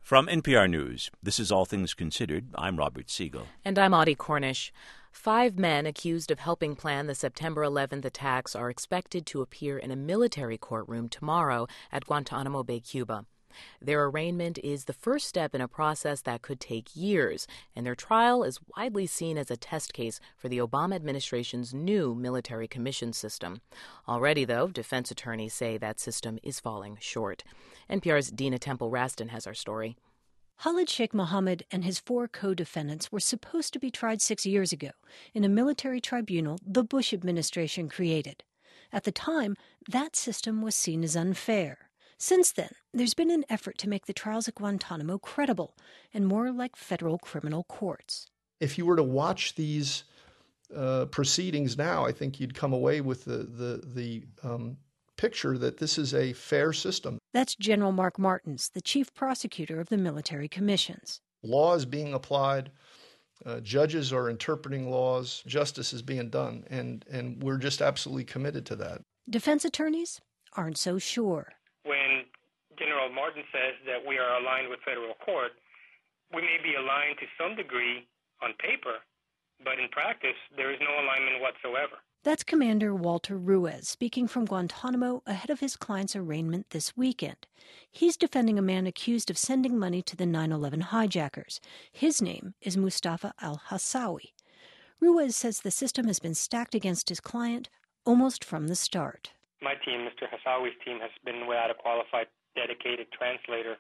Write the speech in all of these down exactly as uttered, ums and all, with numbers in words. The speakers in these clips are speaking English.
From N P R News, this is All Things Considered. I'm Robert Siegel. And I'm Audie Cornish. Five men accused of helping plan the September eleventh attacks are expected to appear in a military courtroom tomorrow at Guantanamo Bay, Cuba. Their arraignment is the first step in a process that could take years, and their trial is widely seen as a test case for the Obama administration's new military commission system. Already, though, defense attorneys say that system is falling short. N P R's Dina Temple-Raston has our story. Khalid Sheikh Mohammed and his four co-defendants were supposed to be tried six years ago in a military tribunal the Bush administration created. At the time, that system was seen as unfair. Since then, there's been an effort to make the trials at Guantanamo credible and more like federal criminal courts. If you were to watch these uh, proceedings now, I think you'd come away with the the, the um, picture that this is a fair system. That's General Mark Martins, the chief prosecutor of the military commissions. Law is being applied. Uh, judges are interpreting laws. Justice is being done, and, and we're just absolutely committed to that. Defense attorneys aren't so sure. When General Martin says that we are aligned with federal court, we may be aligned to some degree on paper, but in practice, there is no alignment whatsoever. That's Commander Walter Ruiz speaking from Guantanamo ahead of his client's arraignment this weekend. He's defending a man accused of sending money to the nine eleven hijackers. His name is Mustafa al-Hassawi. Ruiz says the system has been stacked against his client almost from the start. My team, Mister Hassawi's team, has been without a qualified, dedicated translator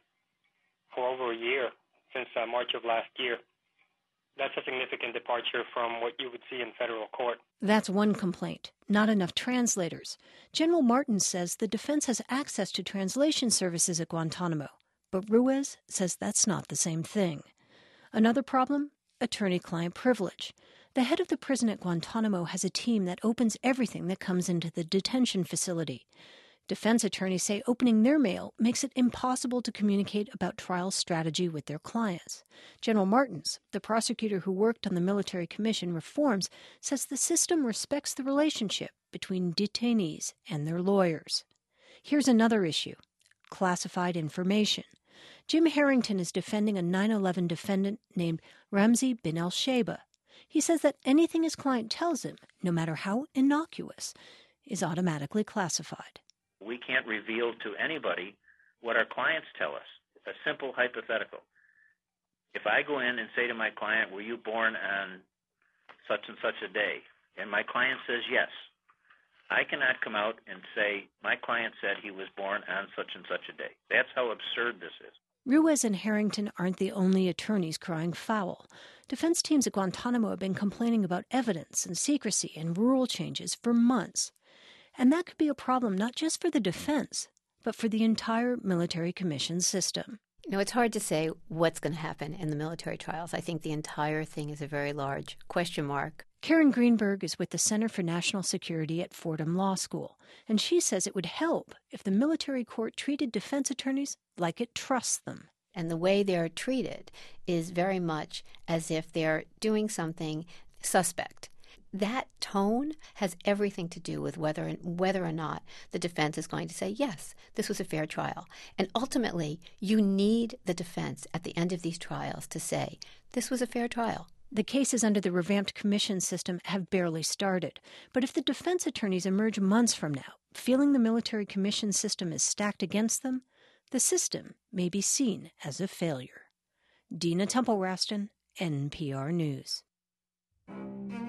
for over a year, since uh, March of last year. That's a significant departure from what you would see in federal court. That's one complaint, not enough translators. General Martin says the defense has access to translation services at Guantanamo, but Ruiz says that's not the same thing. Another problem? Attorney-client privilege. The head of the prison at Guantanamo has a team that opens everything that comes into the detention facility. Defense attorneys say opening their mail makes it impossible to communicate about trial strategy with their clients. General Martins, the prosecutor who worked on the military commission reforms, says the system respects the relationship between detainees and their lawyers. Here's another issue: classified information. Jim Harrington is defending a nine eleven defendant named Ramzi bin al-Sheba. He says that anything his client tells him, no matter how innocuous, is automatically classified. We can't reveal to anybody what our clients tell us. A simple hypothetical. If I go in and say to my client, were you born on such and such a day? And my client says yes. I cannot come out and say, my client said he was born on such and such a day. That's how absurd this is. Ruiz and Harrington aren't the only attorneys crying foul. Defense teams at Guantanamo have been complaining about evidence and secrecy and rule changes for months. And that could be a problem not just for the defense, but for the entire military commission system. You know, it's hard to say what's going to happen in the military trials. I think the entire thing is a very large question mark. Karen Greenberg is with the Center for National Security at Fordham Law School, and she says it would help if the military court treated defense attorneys like it trusts them. And the way they're treated is very much as if they're doing something suspect. That tone has everything to do with whether whether or not the defense is going to say, yes, this was a fair trial. And ultimately, you need the defense at the end of these trials to say, this was a fair trial. The cases under the revamped commission system have barely started. But if the defense attorneys emerge months from now, feeling the military commission system is stacked against them, the system may be seen as a failure. Dina Temple-Raston, N P R News.